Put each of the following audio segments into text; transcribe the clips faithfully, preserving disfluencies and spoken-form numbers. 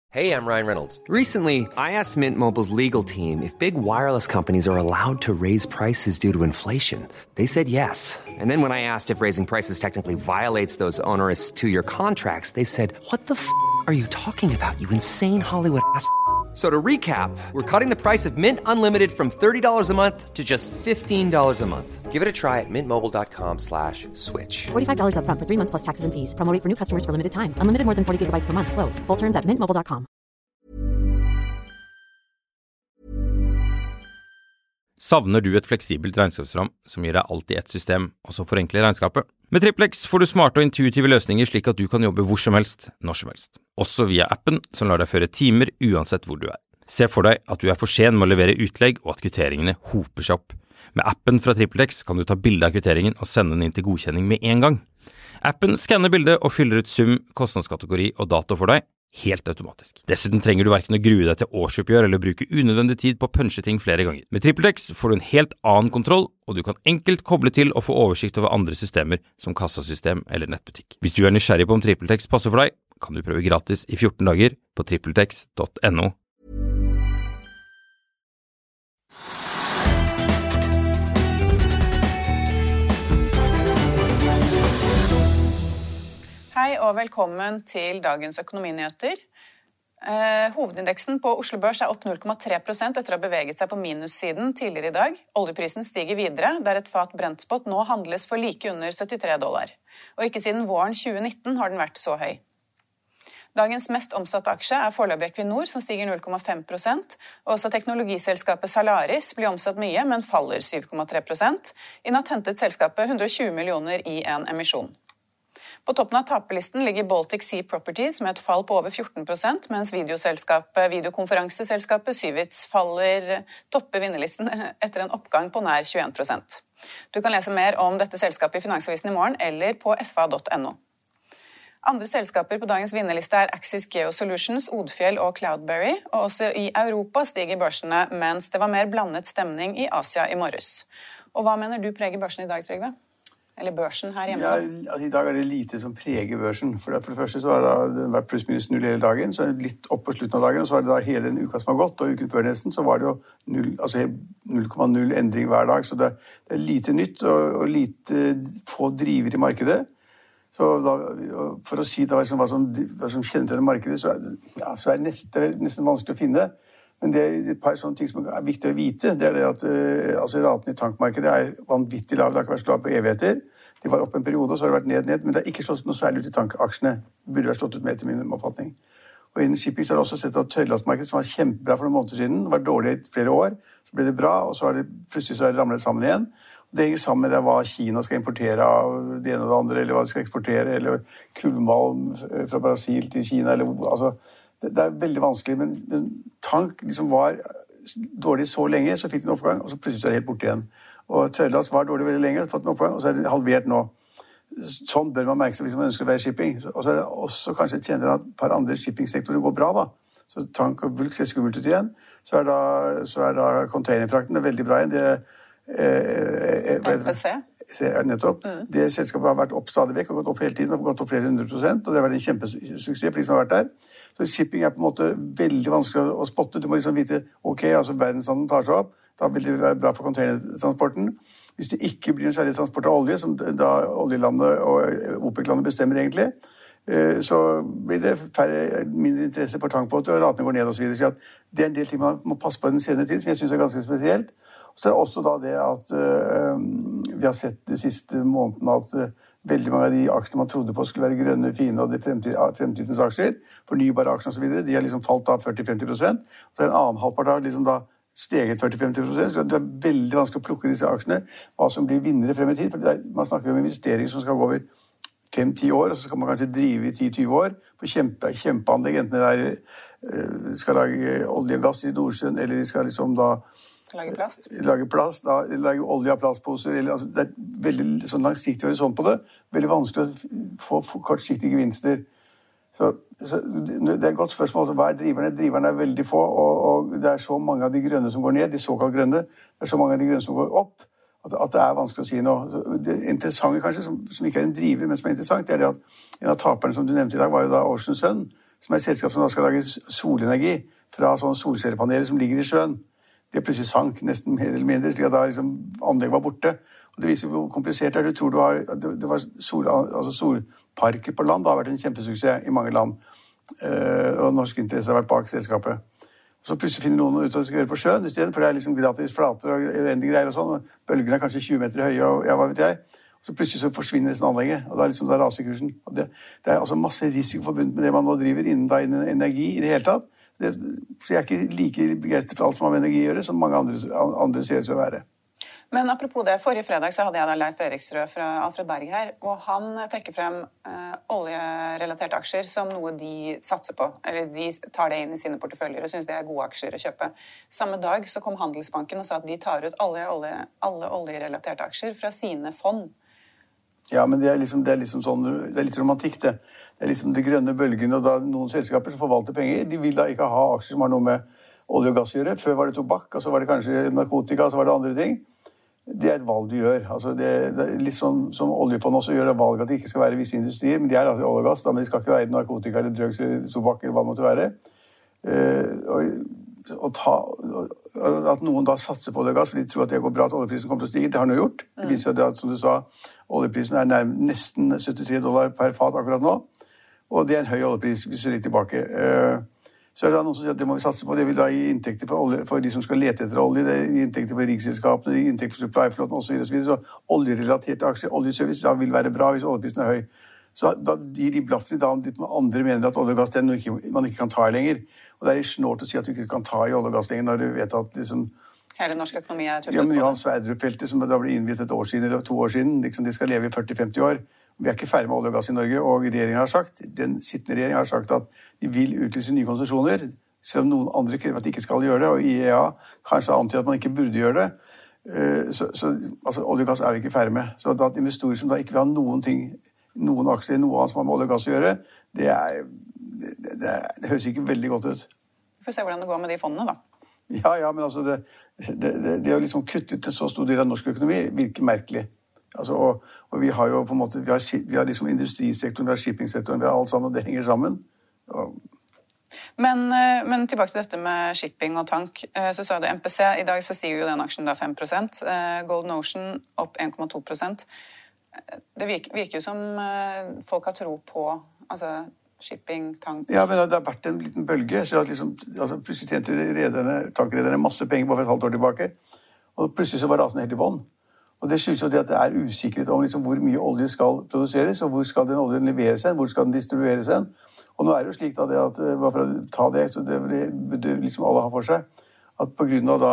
Hey, I'm Ryan Reynolds. Recently, I asked Mint Mobile's legal team if big wireless companies are allowed to raise prices due to inflation. They said yes. And then when I asked if raising prices technically violates those onerous two-year contracts, they said, what the f*** are you talking about, you insane Hollywood ass f- So to recap, we're cutting the price of Mint Unlimited from thirty dollars a month to just fifteen dollars a month. Give it a try at mintmobile.com slash switch. forty-five dollars up front for three months plus taxes and fees. Promo rate for new customers for limited time. Unlimited more than forty gigabytes per month. Slows full terms at mint mobile dot com. Savner du et fleksibelt regnskapsprogram som gir deg alt i ett system, og som forenkler regnskapet? Med TrippelX får du smarte og intuitive løsninger slik at du kan jobbe hvor som helst, når som helst. Også via appen som lar deg føre timer uansett hvor du er. Se for deg at du er for sen med å levere utlegg og at kvitteringene hoper seg opp. Med appen fra TrippelX kan du ta bilde av kvitteringen og sende den inn til godkjenning med en gang. Appen skanner bildet og fyller ut sum, kostnadskategori og dato for deg, helt automatisk. Dessuten trenger du hverken å grue deg til årsoppgjør eller bruke unødvendig tid på å punche ting flere ganger. Med TrippelX får du en helt annen kontroll, og du kan enkelt koble til og få oversikt over andre systemer som kassasystem eller nettbutikk. Hvis du er nysgjerrig på om TrippelX passer for deg, kan du prøve gratis i fjorten dager på trippeltex punktum no. Hei og velkommen til dagens økonominyheter. Eh, hovedindeksen på Oslo Børs er opp null komma tre prosent etter å ha beveget seg på minussiden tidligere i dag. Oljeprisen stiger videre, der et fat Brentspot nå handles for like under syttitre dollar. Og ikke siden våren tjue nitten har den vært så høy. Dagens mest omsatte aksje er foreløpig Equinor, som stiger null komma fem prosent. Også teknologiselskapet Salaris blir omsatt mye, men faller syv komma tre prosent. I natt hentet selskapet hundre og tjue millioner i en emisjon. På toppen av taperlisten ligger Baltic Sea Properties med et fall på over fjorten prosent, mens videoselskapet, videokonferanseselskapet Syvits faller topper vinnerlisten etter en oppgang på nær tjueen prosent. Du kan lese mer om dette selskapet i Finansavisen i morgen eller på f a punktum no. Andre selskaper på dagens vinnerliste er Axis Geosolutions, Odfjell og Cloudberry, og også i Europa stiger børsene, mens det var mer blandet stemning i Asia i morges. Og hva mener du preger børsen i dag, Trygve? Eller børsen her hjemme? Ja, altså, I dag er det lite som preger børsen. For det, for det første så har det vært pluss minus null hele dagen, så er det litt opp på slutten av dagen, og så er det da hele den uka som har gått, og uken før nesten, så var det jo null, altså null komma null endring hver dag, så det, det er lite nytt og, og lite få driver i markedet. Så da, for å si da, hva som, hva som kjennetegner markedet, så er, ja, så er det nesten, nesten vanskelig å finne. Men det er et par sånne ting som er viktig å vite. Det er det at uh, altså, raten i tankmarkedet er vanvittig lav. Det har ikke vært lav på evigheter. De var opp en periode, og så har det vært ned, ned. Men det er ikke slått noe særlig ut i tankaksjene. Det burde vært slått ut med etter min oppfatning. Og innen shipping så har det også sett at tørrlastmarkedet, som var kjempebra for noen måneder siden, var dårlig i flere år. Så ble det bra, og så har det plutselig så har det ramlet sammen igjen. Og det henger sammen med det, hva Kina skal importere av det ene og det andre, eller hva de skal eksportere, eller kullmalm fra Brasil til Kina, eller altså... Det er veldig vanskelig, men, men tank liksom var dårlig så lenge, så fikk den oppgang, og så plutselig er det helt borte igjen. Og tørrlast var dårlig veldig lenge, fått en oppgang, og så er det halvert nå. Sånn bør man merke seg hvis man ønsker å være shipping. Og så er det også kanskje tjener at et par andre shippingsektorer går bra da. Så tank og bulk ser skummelt ut igjen. Så er da, så er da containerfrakten veldig bra igjen. Det er... F P C? Nettopp. Mm. Det selskapet har vært opp stadig vekk, og gått opp hele tiden, og gått opp flere hundre prosent, og det har vært en kjempesuksess for de som har vært der. Så shipping er på en måte veldig vanskelig å spotte. Du må liksom vite, ok, altså verdenshandelen tar seg opp, da vil det være bra for containertransporten. Hvis det ikke blir en særlig transport av olje, som da oljelandet og OPEC-landet bestemmer egentlig, så blir det færre, mindre interesse for tankbåter, og ratene går ned og så videre. Så det er en del ting man må passe på i den senere tid, som jeg synes er ganske spesielt. Så er det også da det at uh, vi har sett de siste månedene at uh, veldig mange av de aksjene man trodde på skulle være grønne, fine og de fremtid, fremtidens aksjer, fornybare aksjer og så videre, de har liksom falt da førti til femti prosent. Og så er det en annen halvpart har liksom da steget førti til femti prosent, så det er veldig vanskelig å plukke disse aksjene, hva som blir vinnere frem i tid, for er, man snakker om investeringer som skal gå over fem til ti år, og så skal man kanskje drive i ti til tjue år på kjempe, kjempeanlegg, enten det er, uh, skal lage olje og gass i Nordsjøen, eller de skal liksom da Lage plast. Lage plast, da, lage olje av plastposer. Eller, altså, det er veldig sånn langsiktig horisont på det. Veldig vanskelig å få, få kortsiktige gevinster. Så, så det er et godt spørsmål. Altså, hva er driverne? Driverne er veldig få, og, og det er så mange av de grønne som går ned, de såkalt grønne. Det er så mange av de grønne som går opp, at, at det er vanskelig å si noe. Det interessante kanskje, som, som ikke er en driver, men som er interessant, det er det at en av taperne som du nevnte i dag, var jo da Ocean Sun, som er et selskap som da skal lage solenergi fra sånne solcellepaneler som ligger i sjøen. Det plutselig sank nesten mer eller mindre, slik at da liksom anlegget var borte. Og det viser hvor komplisert det er. Du tror du har, det var sol, altså solparker på land, det har vært en kjempesuksess i mange land. Uh, og norske interesser har vært bak selskapet. Og så plutselig finner noen ut at de skal gjøre på sjøen i stedet, for det er liksom gratis flater og uendelige greier og sånn, og bølgene er kanskje tjue meter høye, og ja, hva vet jeg. Og så plutselig så forsvinner nesten anlegget, og da, liksom, da raser kursen. Og det, det er altså masse risiko forbundet med det man nå driver innen, da, innen energi i det hele tatt. Det, så jeg er ikke like begeistret for alt som har med energi å gjøre, som mange andre, andre ser ut til å være. Men apropos det, forrige fredag så hadde jeg da Leif Eriksrød fra Alfred Berg her, og han trekker frem eh, oljerelaterte aksjer som noe de satser på, eller de tar det inn i sine porteføljer og synes det er gode aksjer å kjøpe. Samme dag så kom Handelsbanken og sa at de tar ut alle, olje, alle oljerelaterte aksjer fra sine fond. Ja, men det er liksom, det er liksom sånn, det er litt romantikk det. Det er liksom det grønne bølgen, og da noen selskaper som forvalter penger, de vil da ikke ha aksjer som har noe med olje og gass å gjøre. Før var det tobakk, og så var det kanskje narkotika, og så var det andre ting. Det er et valg du gjør. Altså det, det er litt sånn som oljefond også gjør det valg at det ikke skal være visse industrier, men de er altså olje og gass, da, men det skal ikke være narkotika eller drugs eller tobakk eller hva det måtte være. Uh, og, og ta, og, at noen da satser på olje og gass, fordi de tror at det går bra at oljeprisen kommer til å stige, det har noe gjort. Det viser at, som du sa, oljeprisen er nærm, nesten syttitre dollar per fat akkurat nå, og det er en høy oljepris hvis du ser litt tilbake. Uh, Så er det da noen som sier at det må vi satse på. Det vil da gi inntekter for, olje, for de som skal lete etter olje, det gir inntekter for riksselskapene, det gir inntekter for supply-flåten osv. Så, videre. Så oljerelaterte aksjer, oljeservice, da vil være bra hvis oljeprisen er høy. Så da gir de blaffen da om de andre mener at olje og gass det er noe ikke, man ikke kan ta i lenger. Og det er litt snålt å si at du ikke kan ta i olje og gass lenger når du vet at liksom... Hele norsk økonomi er tøffet ja, men Johan Sverdrup-feltet som da ble innviet et år siden eller to år siden, liksom de skal leve i førti til femti år. Vi er ikke ferdig med olje og gass i Norge, og regjeringen har sagt, den sittende regjeringen har sagt at de vil utlyse nye konsesjoner, selv om noen andre krever at de ikke skal gjøre det, og I E A kanskje antyder at man ikke burde gjøre det. Så, så altså, olje og gass er vi ikke ferdig med. Så at investorer som da ikke vil ha noen ting, noen aksjer, noe annet som har med olje og gass å gjøre, det, er, det, det, er, det høres ikke veldig godt ut. Vi får se hvordan det går med de fondene da. Ja, ja, men altså det, det, det, det å liksom kutte ut en så stor del av norsk økonomi virker merkelig. Altså, og, og vi har jo på en måte, vi har, vi har liksom industrisektoren, vi har shippingsektoren, vi har alt sammen, og det henger sammen. Og... Men, men tilbake til dette med shipping og tank, så sa du M P C, i dag så stiger jo den aksjen da fem prosent, Golden Ocean opp en komma to prosent. Det virker, virker jo som folk har tro på, altså shipping, tank... Ja, men det har vært en liten bølge, så at liksom, altså, plutselig tjente rederne, tankrederne masse penger bare for et halvt år tilbake, og plutselig så var rasen helt I bånd. Og det skyldes jo det at det er usikkerhet om liksom hvor mye olje skal produseres, og hvor skal den oljen leveres hen, hvor skal den distribueres hen. Og nå er det jo slik da det at, bare for å ta det, så det burde liksom alle ha for seg, at på grunn av da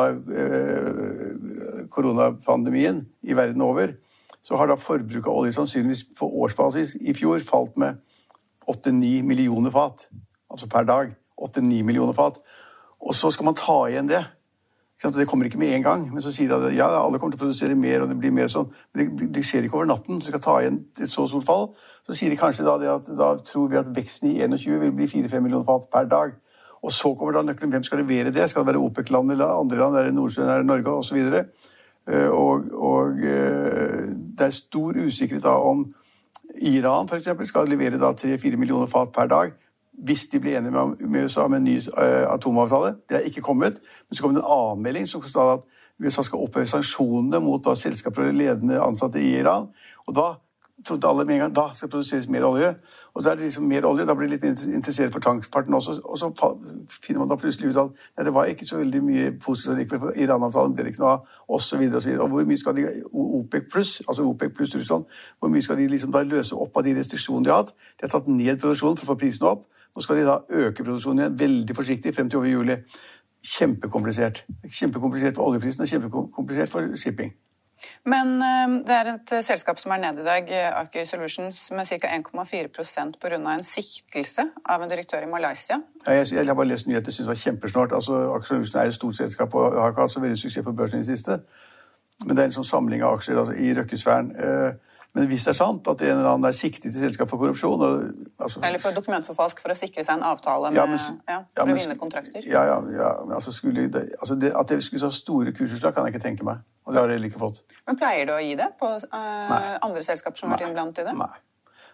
øh, koronapandemien I verden over, så har da forbruket av olje sannsynligvis på årsbasis I fjor falt med åtte til ni millioner fat, altså per dag, åtte til ni millioner fat. Og så skal man ta igjen det. Det kommer ikke med en gang, men så sier de at ja, alle kommer til å produsere mer, og det blir mer sånn. Men det, det skjer ikke over natten, så skal ta igjen et så stort fall. Så sier de kanskje da, det at da tror vi at veksten I tjueen vil bli fire til fem millioner fat per dag. Og så kommer da nøkkelen, hvem skal levere det? Skal det være OPEC-land eller andre land, er det Nordsjøen, er det Norge, og så videre. Og, og det er stor usikkerhet da om Iran, for eksempel, skal levere da tre til fire millioner fat per dag, hvis de blir enige med, med USA med en ny uh, atomavtale. Det er ikke kommet, men så kommer det en avmelding som sa at USA skal oppheve sanksjonene mot da, selskaper og ledende ansatte I Iran, og da trodde alle med en gang, da skal produseres mer olje, og da er det liksom mer olje, da blir de litt interessert for tankfarten også, og så finner man da plutselig ut at nei, det var ikke så veldig mye positivt for Iran-avtalen, ble det ikke noe av, og så videre og så videre. Og hvor mye skal de, OPEC pluss, altså OPEC pluss Russland, hvor mye skal de liksom da løse opp av de restriksjonene de har hatt? De har tatt ned produksjonen for å få prisen opp, nå skal de da øke produksjonen igjen, veldig forsiktig, frem til over juli. Kjempekomplisert. Kjempekomplisert for oljeprisen, og kjempekomplisert for shipping. Men uh, det er et uh, selskap som er nede I dag, Aker Solutions, med ca. en komma fire prosent på grunn av en siktelse av en direktør I Malaysia. Ja, jeg, jeg har bare lest nyheter, synes det var kjempesnårt. Altså, Aker Solutions er et stort selskap og har ikke hatt så veldig suksess på børsen I det siste. Men det er en sånn samling av aksjer altså, I røkkesfæren. Uh, Men hvis det er sant at en eller annen er siktet til selskap for korrupsjon... Og, altså, eller for dokumentforfalsk for å sikre seg en avtale med, ja, men, ja, for ja, men, å vinne kontrakter. Ja, ja, ja men altså, skulle det, altså det, at det skulle så store kursutslag kan jeg ikke tenke meg. Og det har jeg heller ikke fått. Men pleier du å gi det på uh, andre selskaper som har vært innblandet I det? Nei.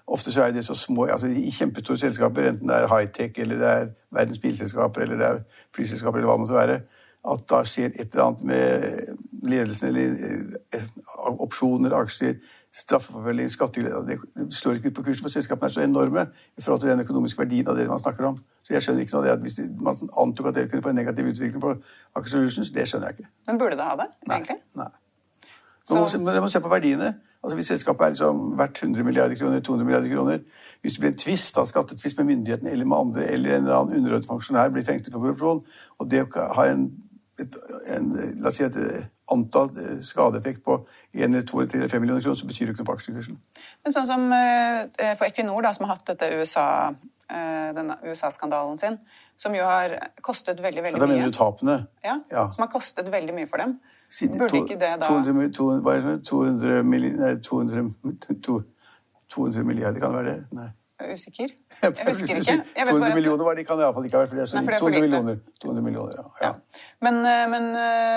ofte så er det så små, altså i kjempestore selskaper, enten det er high-tech, eller det er verdens bilselskaper, eller det er flyselskaper, eller hva det måtte være, at da skjer et eller annet med ledelsen, eller opsjoner, aksjer, straffeforfølging, skatteglede. Det slår ikke ut på kursen, for selskapene er så enorme i forhold til den økonomiske verdien av det man snakker om. Så jeg skjønner ikke noe av det, at hvis man antok at det kunne få en negativ utvikling på Aker Solutions, det skjønner jeg ikke. Men burde det ha det, egentlig? Nei, nei. Man må, man må se på verdiene. Altså hvis selskapet er liksom verdt hundre milliarder kroner, to hundre milliarder kroner, hvis det blir en tvist, da, skattetvist med myndighetene eller med andre, eller en eller annen underordnet funksjonær blir fengslet for korrupsjon, og det å ha en, et, en, la oss si et antatt skadeeffekt på en, to, tre eller fem millioner kroner, så betyr det ikke noe for aksjekursen. Men sånn som for Equinor, da, som har hatt dette U S A, denne U S A-skandalen sin, som jo har kostet veldig, veldig mye. Ja, da mener du tapene. Ja, ja, som har kostet veldig mye for dem. Burde to, ikke det da... to hundre, to, to hundre, nei, to hundre, to hundre milliarder, kan det være det? Nei. Jeg er usikker. Jeg husker ikke. Jeg to hundre millioner var det, kan det i hvert fall ikke ha vært, for det er så litt. to hundre millioner, to hundre millioner, ja. ja. ja. Men, men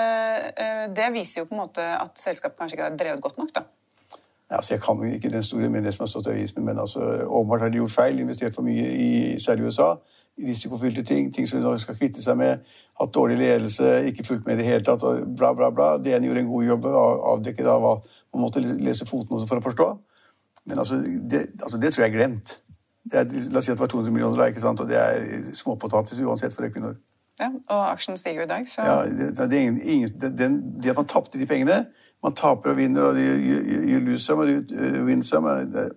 det viser jo på en måte at selskapet kanskje ikke har drevet godt nok, da. Ja, altså jeg kan jo ikke den store med det som har stått i avisene, men altså, åpenbart har de gjort feil, investert for mye i særlig U S A, risikofylte ting, ting som de nå skal kvitte seg med, hatt dårlig ledelse, ikke fulgt med i det hele tatt, og bla bla bla. Det ene gjorde en god jobb, avdekket av hva man måtte lese fotnoter for å forstå. Men altså det, altså, det tror jeg er glemt. Det er, la oss si at det var to hundre millioner, ikke sant? Og det er småpotatis uansett for Equinor. Ja, og aksjen stiger jo i dag, så... Ja, det, det, er ingen, det, den, det at man tappte de pengene, man taper og vinner, og you, you, you lose some, og you win some, det,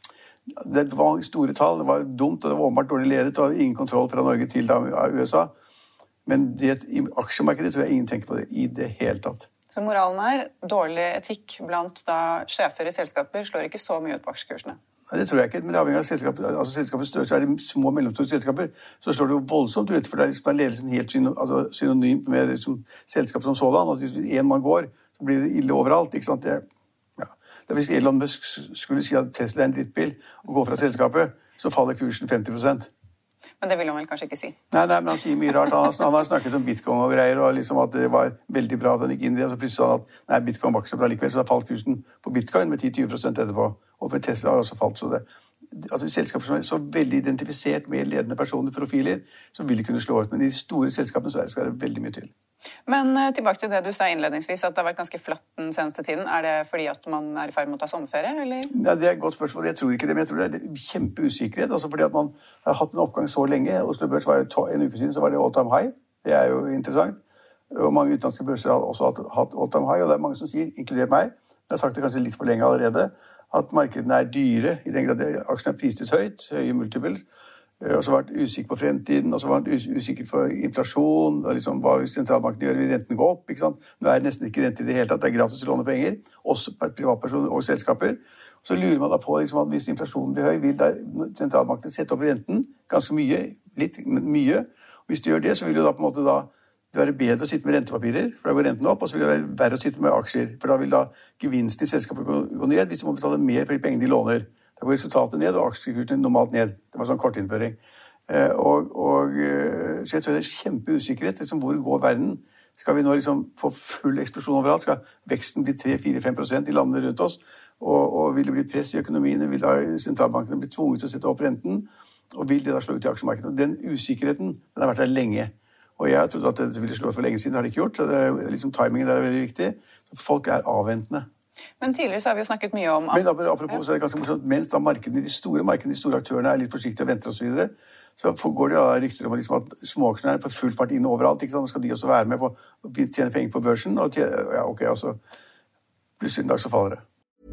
det var store tall, det var dumt, og det var åpenbart dårlig ledet, og ingen kontroll fra Norge til da, U S A. Men det, i aksjemarkedet tror jeg ingen tenker på det i det hele tatt. Så moralen er, dårlig etikk blant da sjefer i selskaper slår ikke så mye ut på aksjekursene? Nei, det tror jeg ikke, men det avhenger av selskapet. Altså selskapets størrelse er de små og mellomstore selskaper, så slår det jo voldsomt ut, for det er liksom ledelsen helt syno, altså, synonymt med liksom, selskapet som sådan. Altså, hvis en mann går, så blir det ille overalt, ikke sant? Det, Hvis Elon Musk skulle si at Tesla er en drittbil og gå fra selskapet, så faller kursen femti prosent. Men det vil han vel kanskje ikke si? Nei, nei, men han sier mye rart. Han, han har snakket om bitcoin og greier, og liksom at det var veldig bra at han gikk inn i det, og så plutselig sa han at nei, bitcoin var ikke så bra likevel, så da falt kursen på bitcoin med ti til tjue prosent etterpå. Og med Tesla har også falt, så det... Altså selskaper som er så veldig identifisert med ledende personer, profiler, så vil de kunne slå ut, men i de store selskapene så skal det veldig mye til. Men tilbake til det du sa innledningsvis, at det har vært ganske flatt den seneste tiden. Er det fordi at man er i ferd med å ta sommerferie, eller? Ja, det er et godt spørsmål. Jeg tror ikke det, men jeg tror det er kjempeusikkerhet. Altså fordi at man har hatt en oppgang så lenge. Oslo Børs var jo en uke siden, så var det all time high. Det er jo interessant. Og mange utenlandske børser har også hatt all time high, og det er mange som sier, inkludert meg, jeg har sagt det kanskje litt for lenge allerede, at markedene er dyre, i den grad aksjene er priset høyt, høye multiples, og så har vært usikker på fremtiden, og så har vært usikker på inflasjon, og liksom hva sentralbanken gjør, vil renten gå opp, ikke sant? Nå er det nesten ikke rente i det hele tatt, det er gratis å låne penger, også privatpersoner og selskaper. Så lurer man da på liksom, at hvis inflasjonen blir høy, vil da sentralbanken sette opp renten ganske mye, litt, men mye. Og hvis de gjør det, så vil jo da på en måte da det være bedre å sitte med rentepapirer, for da går renten opp, og så vil det være verre å sitte med aksjer, for da vil da gevinsten i selskapet gå ned, hvis de må betale mer for de pengene de låner. Da går resultatet ned, og aksjekursene normalt ned. Det var sånn kortinnføring. Eh, og, og, så jeg tror det er kjempeusikkerhet, liksom, hvor går verden? Skal vi nå liksom få full eksplosjon overalt? Skal veksten bli tre, fire, fem prosent i landene rundt oss? Og, og vil det bli press i økonomiene? Vil da sentralbankene bli tvunget til å sette opp renten? Og vil det da slå ut i aksjemarkedet? Den usikkerheten, den har vært der lenge. Og jeg trodde at det ville slå for lenge siden, det har det ikke gjort, så det er, liksom, timingen der er veldig viktig. Så folk er avventende. Men tidligere så har vi jo snakket mye om... Men apropos, så er det ganske morsomt, mens da markedene, de store markedene, de store aktørene er litt forsiktige og venter og så videre, så går det da rykter om liksom, at småaksjene er på full fart inn overalt, ikke sant? Da skal de også være med på å tjene penger på børsen, og tjene, ja, ok, altså, plutselig en dag så faller det.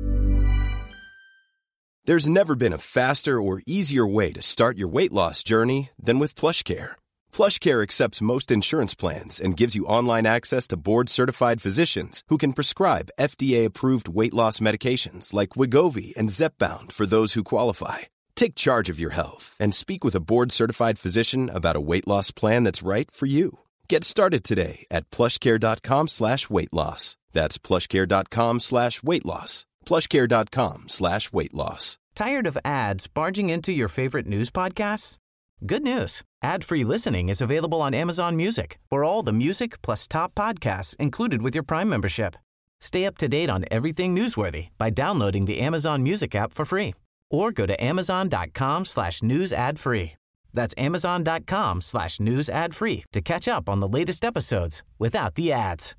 There's never been a faster or easier way to start your weight loss journey than with PlushCare. PlushCare accepts most insurance plans and gives you online access to board-certified physicians who can prescribe F D A-approved weight loss medications like Wegovy and Zepbound for those who qualify. Take charge of your health and speak with a board-certified physician about a weight loss plan that's right for you. Get started today at plushcare.com slash weight loss. That's plushcare.com slash weight loss. plushcare.com slash weight loss. Tired of ads barging into your favorite news podcasts? Good news. Ad-free listening is available on Amazon Music for all the music plus top podcasts included with your Prime membership. Stay up to date on everything newsworthy by downloading the Amazon Music app for free or go to amazon.com slash news ad free. That's amazon.com slash news ad free to catch up on the latest episodes without the ads.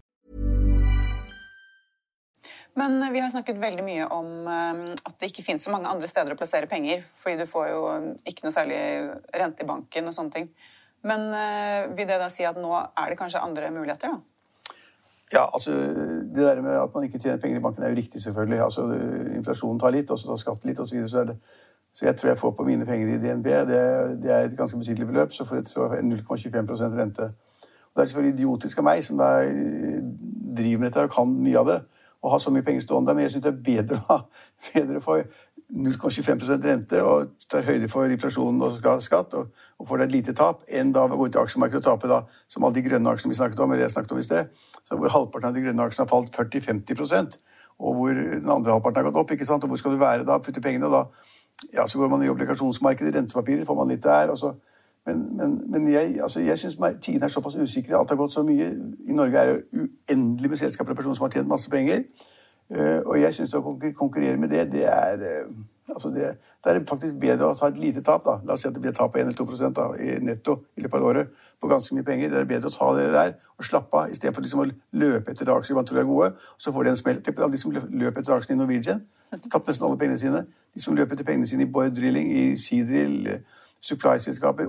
Men vi har snakket veldig mye om at det ikke finnes så mange andre steder å plassere penger, fordi du får jo ikke noe særlig rente i banken og sånne ting. Men vil det da si at nå er det kanskje andre muligheter da? Ja, altså det der med at man ikke tjener penger i banken er jo riktig selvfølgelig. Altså inflasjonen tar litt, og så tar skatt litt, og så videre, så er det. Så jeg tror jeg får på mine penger i D N B, det, det er et ganske betydelig beløp, så får jeg null komma tjuefem prosent rente. Og det er selvfølgelig idiotisk av meg, som da driver med dette og kan mye av det, og har så mye penger stående der, men jeg synes det er bedre å ha bedre for null komma tjuefem prosent rente og tar høyde for inflasjonen og skatt og, og får det et lite tap, enn da å gå ut i aksjemarkedet og tape da, som alle de grønne aksjene vi snakket om, eller jeg snakket om i sted, så hvor halvparten av de grønne aksjene har falt førti til femti prosent, og hvor den andre halvparten har gått opp, ikke sant? Og hvor skal du være da, putte pengene da? Ja, så går man i oblikasjonsmarkedet, rentepapirer, får man litt der, og så Men, men, men jeg, altså jeg synes tiden er såpass usikker, alt har gått så mye. I Norge er det uendelig med selskaper og personer som har tjent masse penger. Uh, og jeg synes å konkurrere med det, det er, uh, altså det, det er faktisk bedre å ta et lite tap da. La oss si at det blir et tap på en eller to prosent da, i netto i løpet av året på ganske mye penger. Det er bedre å ta det der og slappe av, i stedet for liksom å løpe etter aksjer man tror er gode. Og så får de en smell. Tenk på de som løper etter aksjene i Norwegian. De tappte nesten alle pengene sine. De som løper etter pengene sine i Borr Drilling, i Seadrill, supply-selskapet,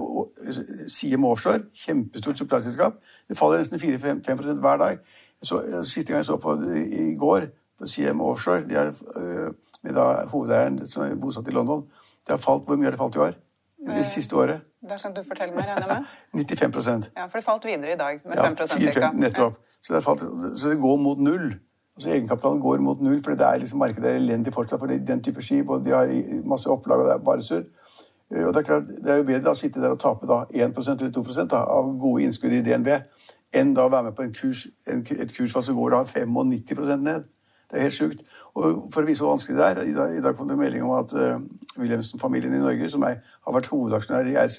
C M Offshore, kjempestort supply-selskap. Det faller nesten fire til fem prosent hver dag. Så, siste gang jeg så på det i går, på C M Offshore, de er, med da hovedeieren som er bosatt i London, det har falt, hvor mye har det falt i år? Det siste året. Da skal du fortelle meg, regner med? nittifem prosent. Ja, for det falt videre i dag, med ja, fem prosent cirka. Nettopp. Så det, falt, så det går mot null. Altså egenkapitalen går mot null, for det er liksom markedet er elendig fortsatt, for det er den type skip, og de har masse opplag, og det er bare surr. Og det er klart, det er jo bedre å sitte der og tape da en prosent eller to prosent da, av gode innskudd i D N B, enn da å være med på en kurs, en, et kursfall som går da nittifem prosent ned. Det er helt sjukt. Og for å vise hvor vanskelig det er, i dag, i dag kom det melding om at uh, Wilhelmsen-familien i Norge, som er, har vært hovedaksjonær i R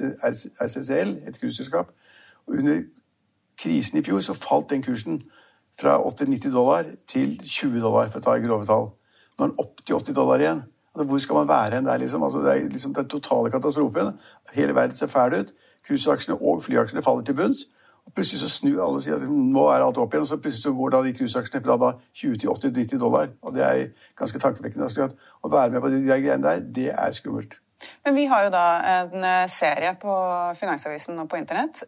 C C L, et kursselskap, og under krisen i fjor så falt den kursen fra åtti til nitti dollar til tjue dollar, for å ta i grove tall. Nå er den opp til åtti dollar igjen. Altså, hvor skal man være hen der, liksom? Altså, det er liksom den totale katastrofen. Hele verden ser fæl ut. Cruiseaksjene og flyaksjene faller til bunns. Og plutselig så snur alle og sier at nå er alt opp igjen, og så plutselig så går da de cruiseaksjene fra da tjue til åtti til nitti dollar. Og det er ganske tankevekkende. Å være med på de greiene der, det er skummelt. Men vi har jo da en serie på Finansavisen og på internett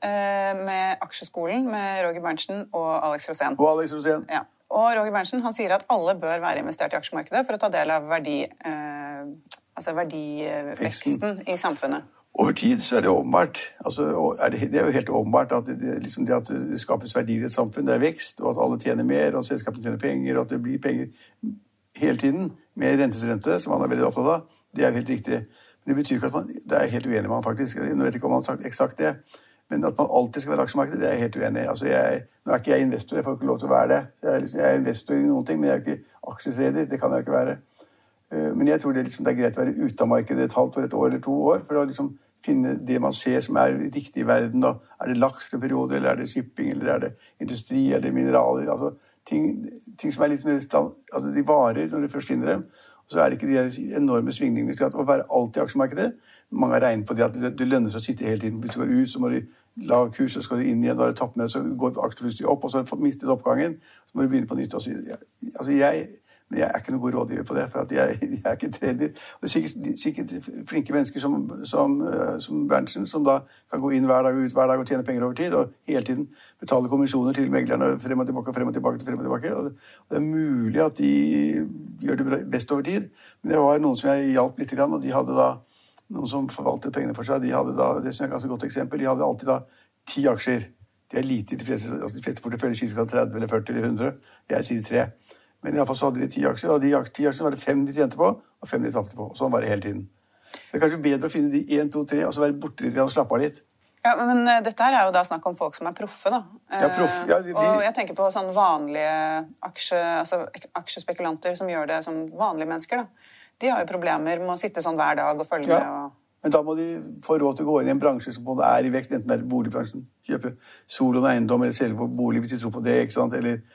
med Aksjeskolen med Roger Berntsen og Alex Rosén. Og Alex Rosén. Ja. Og Roger Berntsen, han sier at alle bør være investert i aksjemarkedet for å ta del av verdi, eh, altså verdiveksten i samfunnet. Over tid så er det åpenbart, altså, er det, det er jo helt åpenbart at det, liksom det at det skapes verdier i et samfunn, det er vekst, og at alle tjener mer, og selskapene tjener penger, og at det blir penger hele tiden, med rentesrente, som han er veldig opptatt av, det er jo helt riktig. Men det betyr ikke at man, det er helt uenig med han faktisk, nå vet jeg ikke om han har sagt eksakt det, men at man alltid skal være aksjemarkedet, det er jeg helt uenig i. Altså jeg, nå er ikke jeg investor, jeg får ikke lov til å være det. Jeg er, liksom, jeg er investor i noen ting, men jeg er ikke aksjetrader, det kan jeg ikke være. Men jeg tror det, liksom, det er greit å være ute av markedet et halvt år, et år eller to år, for å liksom finne det man ser som er riktig i verden. Da. Er det laks til periode, eller er det shipping, eller er det industri, eller mineraler? Altså, ting, ting som er litt mer stand, altså de varer når du først finner dem, og så er det ikke de enorme svingningene til å være alltid i aksjemarkedet. Mange har regnet på det at det, det lønner seg å sitte hele tiden. Hvis du går ut, så må du la kurs, så skal du inn igjen, da har du tatt med, så går aksjen plutselig opp, og så har du mistet oppgangen, så må du begynne på nytt. Og så, ja, altså jeg, men jeg er ikke noen god rådgiver på det, for at jeg, jeg er ikke trader. Det er sikkert, sikkert flinke mennesker som, som, som Berntsen, som da kan gå inn hver dag og ut hver dag og tjene penger over tid, og hele tiden betale kommisjoner til meglerne frem og tilbake, frem og tilbake, frem og tilbake. Og det, og det er mulig at de gjør det best over tid, men det var noen som jeg hjalp litt grann, og de hadde da noen som forvaltet pengene for seg, de hadde da, det er et ganske godt eksempel, de hadde alltid da ti aksjer. Det er lite i de fleste, altså de fleste porteføljer sier skal tretti eller førti eller hundre. Jeg sier tre. Men i hvert fall så hadde de ti aksjer, og de ti aksjene var det fem de tjente på, og fem de tapte på. Og sånn var det hele tiden. Så det er kanskje bedre å finne de en, to, tre, og så være borte litt og slappe av litt. Ja, men dette her er jo da snakk om folk som er proffe, da. Ja, proff. Ja, de, og jeg tenker på sånn vanlige aksje, altså aksjespekulanter som gjør det som vanlige mennesker, da. De har jo problemer med å sitte sånn hver dag og følge ja. med. Og... Men da må de få råd til å gå inn i en bransje som både er i vekst, enten det er boligbransjen, kjøpe soloen og eiendom, eller selge på bolig hvis de tror på det, ikke sant? Eller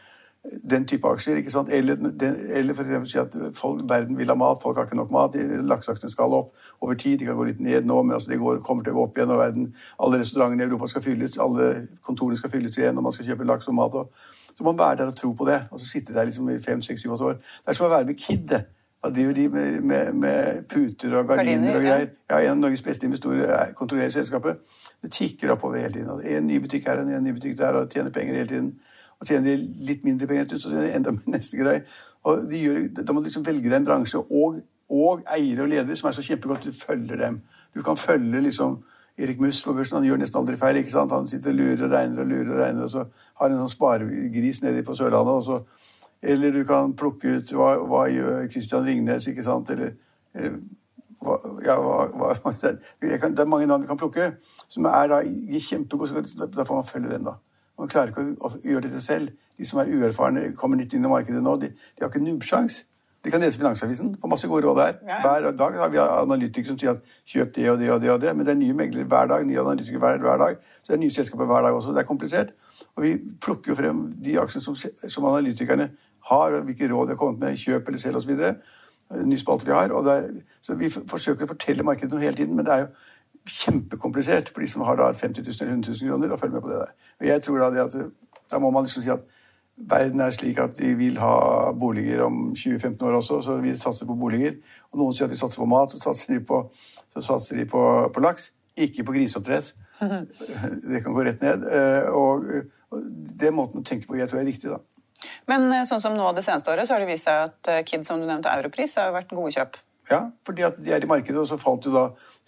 den type aksjer, ikke sant? Eller, den, eller for eksempel si at folk, verden vil ha mat, folk har ikke nok mat, lakseaksjene skal opp over tid, de kan gå litt ned nå, men altså de går, kommer til å gå opp igjen, og verden, alle restaurantene i Europa skal fylles, alle kontorene skal fylles igjen, og man skal kjøpe laks og mat, og så må man være der og tro på det, og så sitter der liksom i fem, seks, syv, åtte år. Det er som å være med Kid, og driver de med, med, med puter og gardiner og greier. Ja, en av Norges beste investorer kontrollerer selskapet. Det tikker opp over hele tiden. En ny butikk her, en ny butikk der, og tjener penger hele tiden. Og tjener de litt mindre penger ut, så det er enda neste grei. Og de gjør, da må du liksom velge deg en bransje, og, og eiere og ledere som er så kjempegodt, du følger dem. Du kan følge liksom Erik Mus på børsen, han gjør nesten aldri feil, ikke sant? Han sitter og lurer og regner og lurer og regner, og så har han en sånn sparegris nede på Sørlandet, og så, eller du kan plukke ut, hva, hva gjør Christian Ringnes, ikke sant? Eller, eller hva, ja, hva, hva, kan, det er mange navn du kan plukke, som er da kjempegod, så da får man følge dem da. Man klarer ikke å gjøre dette selv. De som er uerfarne, kommer nytt inn i markedet nå, de, de har ikke nubbsjans. De kan lese Finansavisen, få masse gode råd der. Hver dag har vi analytikere som sier at kjøp det og det og det og det, men det er nye meglere hver dag, nye analytikere hver, hver dag, så det er nye selskaper hver dag også, det er komplisert. Og vi plukker jo frem de aksjene som, som analytikerne har, og hvilke råd de har kommet med, kjøp eller selv og så videre, nye spalter vi har, og der, så vi forsøker å fortelle markedet noe hele tiden, men det er jo kjempekomplisert for de som har da femti tusen eller hundre tusen kroner og følger med på det der. Og jeg tror da det at, da må man liksom si at verden er slik at de vil ha boliger om tjue til femten år også, så vi satser på boliger. Og noen sier at vi satser på mat, så satser de på, så satser de på, på laks, ikke på griseoppdrett. Det kan gå rett ned. Og, og det er måten å tenke på, jeg tror er riktig da. Men sånn som nå det seneste året, så har det vist seg at Kid, som du nevnte, Europris, har vært gode kjøp. Ja, fordi at de er i markedet, og så falt jo da,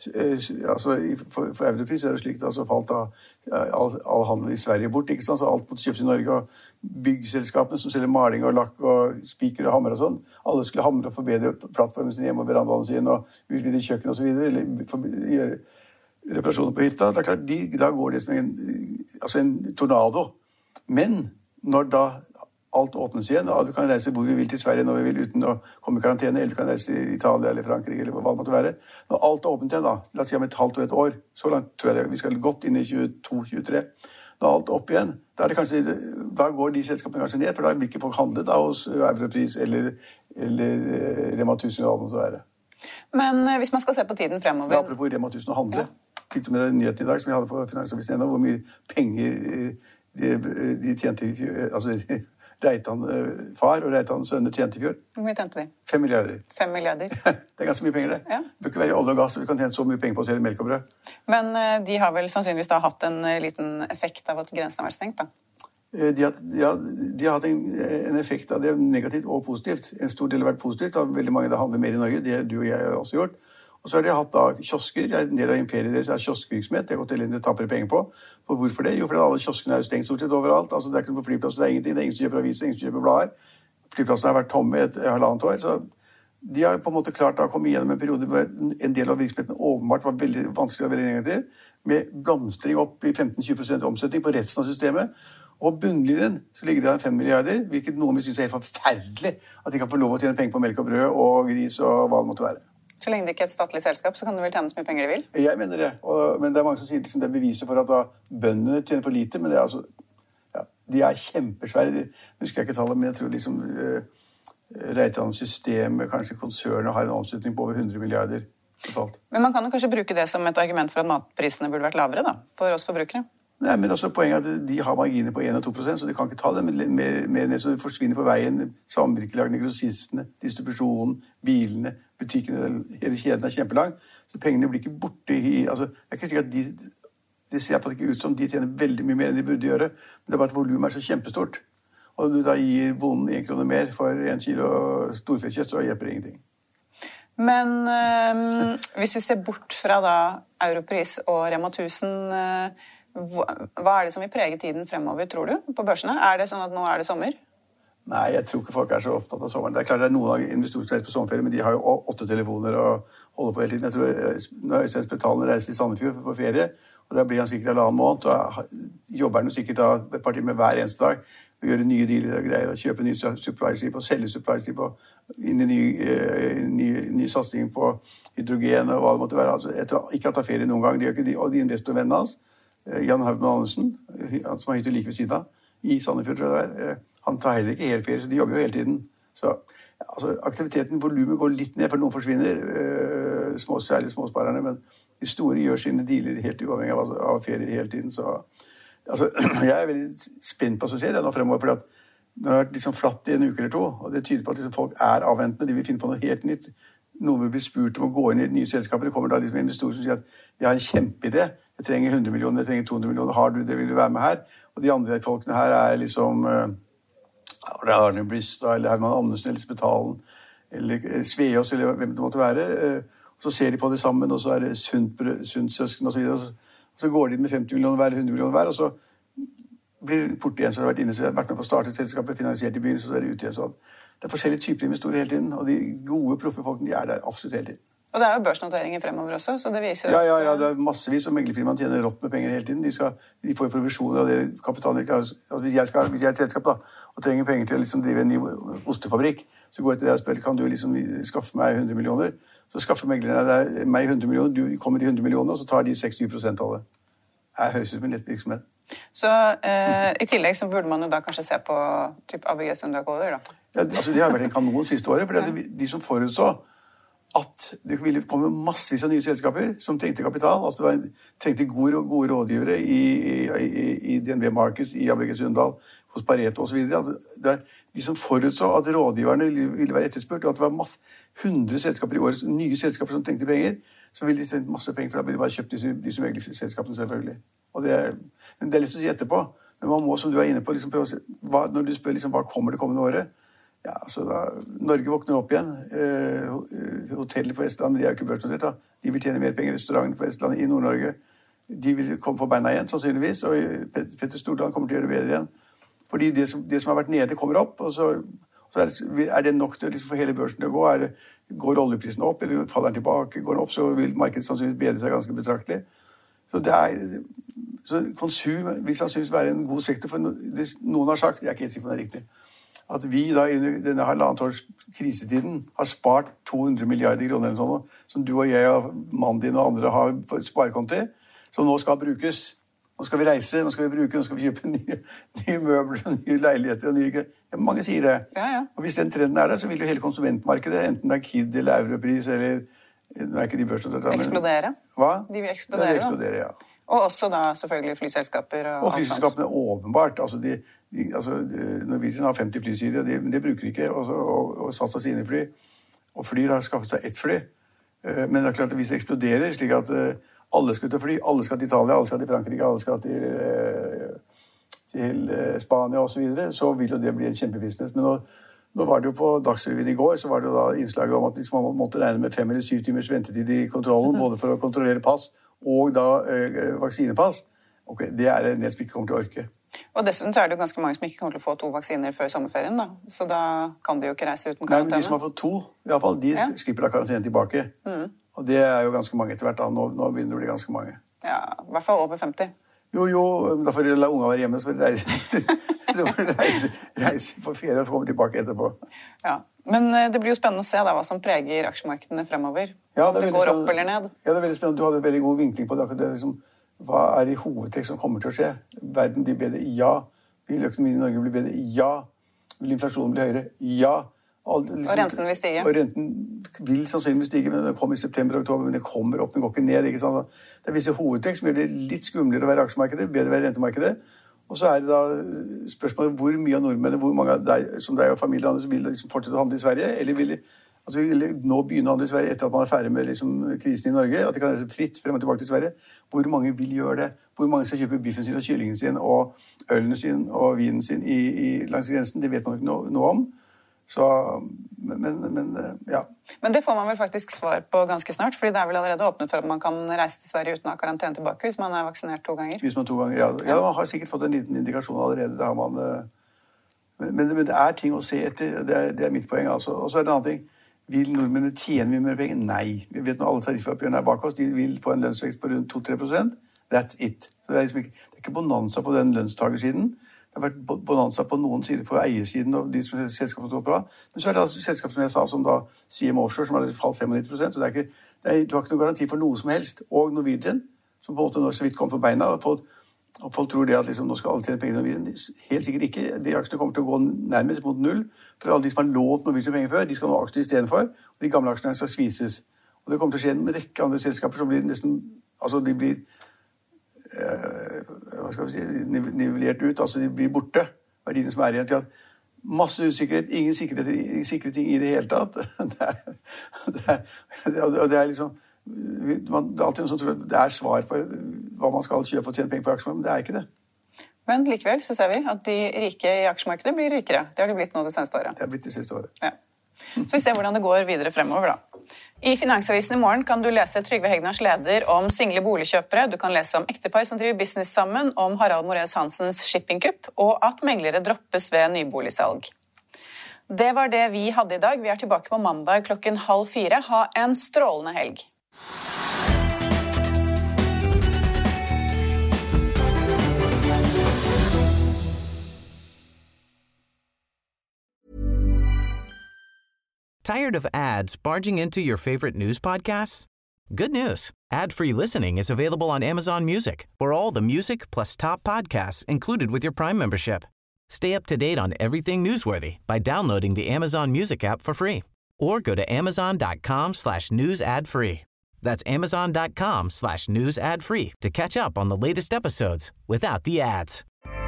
altså for, for Europris er det slik da, så falt da all, all handel i Sverige bort, ikke sant? Så alt måtte kjøpes i Norge, og byggselskapene som selger maling og lakk og spiker og hammer og sånn, alle skulle hamre og forbedre plattformen sin hjemme og verandaen sin, og utvide kjøkken og så videre, eller for, gjøre reparasjoner på hytta. Det er klart, de, da går det som en, altså en tornado. Men når da alt åpnes igjen, og du kan reise hvor vi vil til Sverige når vi vil uten å komme i karantene, eller du kan reise til Italia eller Frankrike, eller hva det måtte være. Når alt er åpnet igjen da, la oss si om et halvt og et år, så langt tror jeg det, vi skal godt inn i tjueto tjuetre, når alt er opp igjen, da, er det kanskje, da går de selskapene kanskje ned, for da vil ikke folk handle da hos Europris eller, eller Rema tusen eller hva det måtte være. Men hvis man skal se på tiden fremover... Ja, apropos Rema tusen og handle, fikk du med deg nyheten i dag som vi hadde på Finansavisen ennå, hvor mye penger de, de tjente, altså... Reitan far og Reitan sønner tjente i fjor. Hvor mye tjente de? Fem milliarder. Fem milliarder. Det er ganske mye penger det. Ja. Det bør ikke være olje og gass, vi kan tjene så mye penger på å selge melk og brød. Men de har vel sannsynligvis da hatt en liten effekt av at grensen har vært stengt da? De har, ja, de har hatt en, en effekt av det negativt og positivt. En stor del har vært positivt, da veldig mange da handler mer i Norge, det har du og jeg også gjort. Og så har de hatt da kiosker, en del av imperiet deres er kioskvirksomhet, det har gått elendig tapere penger på. For hvorfor det? Jo, fordi alle kioskene er jo stengt stort sett overalt, altså det er ikke noe på flyplasser, det er ingenting, det er ingen som kjøper aviser, ingen som kjøper blader. Flyplassene har vært tomme et halvannet år, så de har på en måte klart å komme gjennom en periode hvor en del av virksomheten åpenbart var veldig vanskelig og veldig negativ, med blomstring opp i femten til tjue prosent omsetning på resten av systemet. Og på bunnlinjen så ligger det fem milliarder, hvilket noen vil synes er helt forferdelig at de kan få lov å tjene penger på melk og brød og gris og hva det måtte være. Så lenge det ikke er et statlig selskap, så kan det vel tjene så mye penger de vil? Jeg mener det, og, men det er mange som sier liksom, det er beviset for at da bøndene tjener for lite, men det er altså, ja, de er kjempesvære. De, husker jeg ikke tallet, men jeg tror liksom uh, Reitans system, kanskje konsernet, har en omsetning på over hundre milliarder totalt. Men man kan jo kanskje bruke det som et argument for at matprisene burde vært lavere da, for oss forbrukere? Nei, men også poenget er at de har marginer på en til to prosent, så de kan ikke ta det, men mer, mer ned, så det forsvinner på veien, samvirkelagene, grossistene, distribusjonen, bilene, butikkene, hele kjeden er kjempelang, så pengene blir ikke borte i, altså, det er ikke slik at de, det ser i hvert fall ikke ut som de tjener veldig mye mer enn de burde gjøre, men det er bare at volumet er så kjempestort, og du da gir bonden en krone mer for en kilo storfekjøtt, så hjelper det ingenting. Men øh, hvis vi ser bort fra da Europris og Rema tusen, øh, hva er det som vil prege tiden fremover, tror du, på børsene? Er det sånn at nå er det sommer? Nei, jeg tror ikke folk er så opptatt av sommeren. Det er klart det er noen av investorer som reiser på sommerferie, men de har jo åtte telefoner og holder på hele tiden. Jeg tror når Øystein Spetalen reiser til Sandefjord på ferie, og der blir han sikkert halvannen måned, så jobber han jo sikkert da et par timer hver eneste dag, og gjøre nye dealer og greier, og kjøpe nye supply-skip og selge supply-skip og inn i ny, ny, ny satsing på hydrogen og hva det måtte være. Altså, jeg tror ikke at han tar ferie noen gang, de gjør ikke de, og de investorvennene hans, Jan Haugman Andersen, han som har hyttet like ved siden av, i Sandefjord, tror jeg det er. Han tar heller ikke helt ferie, så de jobber jo hele tiden. Så altså, aktiviteten, volumet går litt ned, for noen forsvinner, øh, små, særlig småsparerne, men de store gjør sine dealer helt uavhengig av, av ferie hele tiden. Så altså, jeg er veldig spent på hva som skjer nå fremover, fordi at det har vært liksom flatt i en uke eller to, og det tyder på at liksom folk er avventende, de vil finne på noe helt nytt. Noen vil bli spurt om å gå inn i nye selskaper. Det kommer da liksom investorer som sier at jeg har en kjempeidé, jeg trenger hundre millioner, jeg trenger to hundre millioner, har du det, vil du være med her? Og de andre folkene her er liksom uh, Arne Brystad, eller Herman Andersen, eller Spetalen, eller Sveås, eller hvem det måtte være. Uh, og så ser de på det sammen, og så er det Sundt-søsken og så videre, og så, og så går de med femti millioner hver, hundre millioner hver, og så blir fort igjen, så har det vært inne, så har vært med på å starte et selskap, finansiert i byen, så er det ute igjen sånn. Det er forskjellige typer investorer hele tiden, og de gode proffe folkene, de er der absolutt hele tiden. Og det er jo børsnoteringer fremover også, så det viser... Ja, ja, ja, det er massevis, og meglerfirmaen tjener rått med penger hele tiden. De, skal, de får jo provisjoner, og det kapitalen... Altså, hvis jeg skal, hvis jeg er et selskap da, og trenger penger til å liksom drive en ny ostefabrikk, så går jeg til deg og spør, kan du liksom skaffe meg hundre millioner? Så skaffer meglerne deg meg hundre millioner, du kommer de hundre millioner, og så tar de seksti prosent av det. Det er høyst ut med lett virksomhet. Så eh, i tillegg så burde man jo da kanskje se på typ A B G Sundal-Collier, da? Ja, altså det har vært en kanon siste året, for ja. de, de som forutså at det ville komme massevis av nye selskaper som trengte kapital, altså det var, trengte gode, gode rådgivere i, i, i D N B Markets, i A B G Sundal, hos Pareto og så videre. Altså, det er de som forutså at rådgiverne ville være etterspurt, og at det var masse, hundre selskaper i året, nye selskaper som trengte penger, så ville de sendt masse penger, for da ble de bare kjøpt disse, disse meglerselskapene selvfølgelig. Og det, men det er litt å si etterpå, men man må, som du er inne på, liksom prøve å se, hva, når du spør liksom, hva kommer det kommende året, ja, altså da, Norge våkner opp igjen, eh, hoteller på Vestland, men de er jo ikke børsnotert da, de vil tjene mer penger, restaurantene på Vestland i Nord-Norge, de vil komme på beina igjen, sannsynligvis, og Petter Stordalen kommer til å gjøre bedre igjen, fordi det som, det som har vært nede kommer opp, og så, så er, det, er det nok til liksom, for hele børsen til å gå, er det, går oljeprisen opp, eller faller den tilbake, går den opp, så vil markedet sannsynligvis bedre seg ganske betraktelig. Så det er, så konsum vil sannsynligvis være en god sektor, for noen har sagt, jeg er ikke helt sikker på det er riktig, at vi da i denne halvannet års krisetiden har spart to hundre milliarder kroner eller sånn, som du og jeg og mannen din og andre har på sparekonti, som nå skal brukes. Nå skal vi reise, nå skal vi bruke, nå skal vi kjøpe nye, nye møbler, nye leiligheter og nye... Ja, mange sier det. Ja, ja. Og hvis den trenden er der, så vil jo hele konsumentmarkedet, enten det er Kid eller Europris eller... Nå er ikke de børsene... Eksplodere. Hva? De vil eksplodere, ja, de vil eksplodere, ja. Og også da selvfølgelig flyselskaper og, og flyselskapene åpenbart. Altså, de, de, altså, Norwegian har femti flysyre, og det de bruker ikke, og, og, og S A S har sine fly. Og Flyr har skaffet seg ett fly. Men det er klart at hvis det eksploderer, slik at alle skal ut og fly, alle skal til Italia, alle skal til Frankrike, alle skal til, til Spania og så videre, så vil jo det bli en kjempebusiness. Men nå, nå var det jo på Dagsrevyen i går, så var det jo da innslaget om at liksom man måtte regne med fem eller syv timers ventetid i kontrollen, både for å kontrollere pass og da eh, vaksinepass. Ok, det er en del som ikke kommer til å orke. Og dessuten så er det jo ganske mange som ikke kommer til å få to vaksiner før sommerferien, da. Så da kan de jo ikke reise uten karantene. Nei, men de som har fått to, i hvert fall, de ja. slipper da karantene tilbake. Mm. Og det er jo ganske mange etter hvert da. Nå, nå begynner det å bli ganske mange. Ja, i hvert fall over femti. Jo, jo, da får de la unga være hjemme, så får de reise, så får de reise, reise på ferie og så komme tilbake etterpå. Ja, men det blir jo spennende å se da hva som preger aksjemarkedene fremover. Ja, det, det går opp eller ned. Ja, det er veldig spennende. Du hadde en veldig god vinkling på det. det er liksom, hva er i hovedtrekk som kommer til å skje? Verden blir bedre? Ja. Vil økonomien i Norge bli bedre? Ja. Vil inflasjonen bli høyere? Ja. All, liksom, og renten vil stige. Og renten vil sannsynligvis stige, men det kommer i september og oktober, men det kommer opp, den går ikke ned. Ikke sant? Det er visse hovedtrekk som gjør det litt skumlere å være aksjemarkedet, bedre å være rentemarkedet. Og så er det da spørsmålet hvor mye av nordmennene, hvor mange av deg, som deg og familien andre, vil liksom fortsette å handle i Sverige, eller vil altså, nå begynne å handle i Sverige etter at man er ferdig med liksom, krisen i Norge, at de kan reise fritt frem og tilbake til Sverige. Hvor mange vil gjøre det? Hvor mange skal kjøpe biffen sin og kyllingen sin og ølen sin og vinen sin i, i, langs grensen? Det vet man ikke noe, noe om. Så, men, men, ja. Men det får man vel faktisk svar på ganske snart, fordi det er vel allerede åpnet for at man kan reise til Sverige uten å ha karantene tilbake hvis man er vaksinert to ganger. Hvis man to ganger, ja. Ja, man har sikkert fått en liten indikasjon allerede. Det har man, men, men, men det er ting å se etter. Det er, det er mitt poeng, altså. Og så er det en annen ting. Vil nordmennene tjene mye mer penger? Nei. Vi vet når alle tariffoppgjørene er bak oss, de vil få en lønnsvekst på rundt to til tre prosent. That's it. Så det er liksom ikke, det er ikke bonanza på den lønnstagersiden. Det har vært bonanza på noen sider på eiersiden og de som selskapene står bra. Men så er det altså selskap som jeg sa, som da C M Offshore, som har falt femognitti prosent, så det er ikke, det er, du har ikke noen garanti for noe som helst. Og Norwegian, som på en måte nå så vidt kom på beina, og fått Og folk tror det at liksom, nå skal alle tjene penger. Helt sikkert ikke. De aksjene kommer til å gå nærmest mot null. For alle de som har lånt noe mye penger før, de skal nå aksjer i stedet for. Og de gamle aksjene skal skvises. Og det kommer til å skje en rekke andre selskaper som blir nesten, altså de blir, øh, hva skal vi si, nivellert ut, altså de blir borte. Verdiene som er igjen til at masse usikkerhet, ingen sikkerhet, ingen sikre ting i det hele tatt. Det er, det er, og det er liksom, man, det er alltid noe som tror at det er svar på hva man skal kjøpe og tjene penger på aksjer, men det er ikke det. Men likevel så ser vi at de rike i aksjemarkedet blir rikere. Det har de blitt nå det seneste året. Det har blitt det siste året. Ja. Får vi se hvordan det går videre fremover da. I Finansavisen i morgen kan du lese Trygve Hegnars leder om single boligkjøpere, du kan lese om ektepar som driver business sammen, om Harald Moraeus Hansens shippingkupp, og at meglere droppes ved nyboligsalg. Det var det vi hadde i dag. Vi er tilbake på mandag klokken halv fire. Ha en strålende helg. Tired of ads barging into your favorite news podcasts? Good news. Ad-free listening is available on Amazon Music for all the music plus top podcasts included with your Prime membership. Stay up to date on everything newsworthy by downloading the Amazon Music app for free or go to amazon.com slash news ad free. That's amazon.com slash news ad free to catch up on the latest episodes without the ads.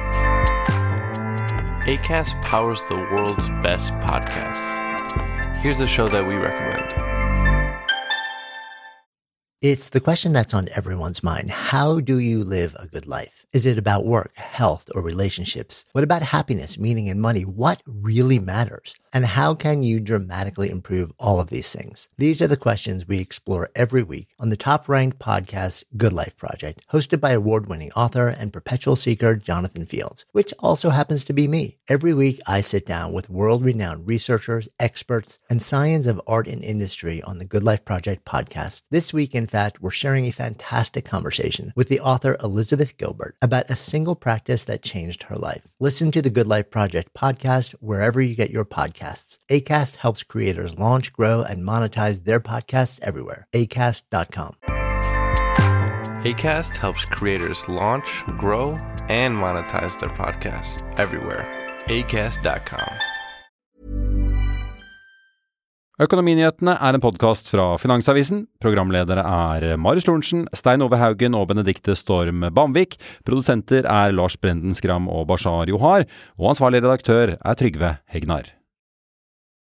Acast powers the world's best podcasts. Here's a show that we recommend. It's the question that's on everyone's mind. How do you live a good life? Is it about work, health, or relationships? What about happiness, meaning, and money? What really matters? And how can you dramatically improve all of these things? These are the questions we explore every week on the top-ranked podcast, Good Life Project, hosted by award-winning author and perpetual seeker Jonathan Fields, which also happens to be me. Every week, I sit down with world-renowned researchers, experts, and science of art and industry on the Good Life Project podcast. This week, in fact, we're sharing a fantastic conversation with the author Elizabeth Gilbert about a single practice that changed her life. Listen to the Good Life Project podcast wherever you get your podcasts. Acast helps creators launch, grow, and monetize their podcasts everywhere. acast dot com. Acast helps creators launch, grow, and monetize their podcasts everywhere. acast dot com. Økonominyhetene er en podcast fra Finansavisen. Programledere er Marius Lorentzen, Stein Ove Haugen og Benedikte Storm Bamvik. Produsenter er Lars Brenden Skram og Bashar Johar. Og ansvarlig redaktør er Trygve Hegnar.